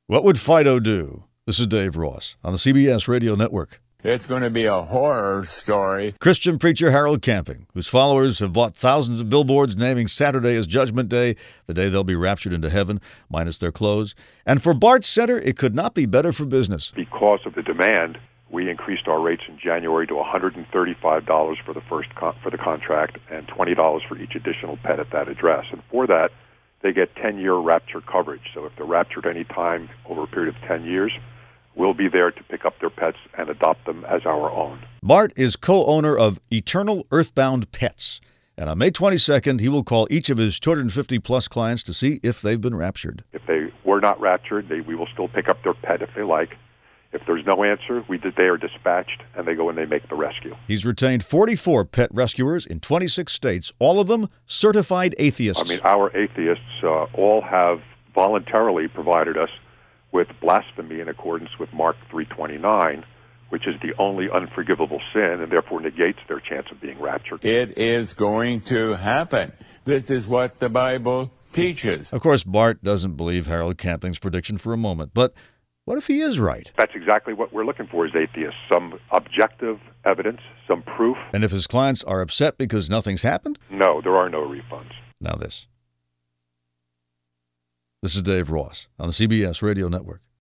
What would Fido do? This is Dave Ross on the CBS Radio Network. It's going to be a horror story. Christian preacher Harold Camping, whose followers have bought thousands of billboards naming Saturday as Judgment Day, the day they'll be raptured into heaven, minus their clothes. And for Bart Center, it could not be better for business. Because of the demand, we increased our rates in January to $135 for the contract and $20 for each additional pet at that address. And for that, they get 10-year rapture coverage. So if they're raptured any time over a period of 10 years, we'll be there to pick up their pets and adopt them as our own. Bart is co-owner of Eternal Earthbound Pets. And on May 22nd, he will call each of his 250-plus clients to see if they've been raptured. If they were not raptured, we will still pick up their pet if they like. If there's no answer, they are dispatched, and they go and they make the rescue. He's retained 44 pet rescuers in 26 states, all of them certified atheists. I mean, our atheists all have voluntarily provided us with blasphemy in accordance with Mark 3:29, which is the only unforgivable sin and therefore negates their chance of being raptured. It is going to happen. This is what the Bible teaches. Of course, Bart doesn't believe Harold Camping's prediction for a moment, but what if he is right? That's exactly what we're looking for as atheists, some objective evidence, some proof. And if his clients are upset because nothing's happened? No, there are no refunds. Now this. This is Dave Ross on the CBS Radio Network.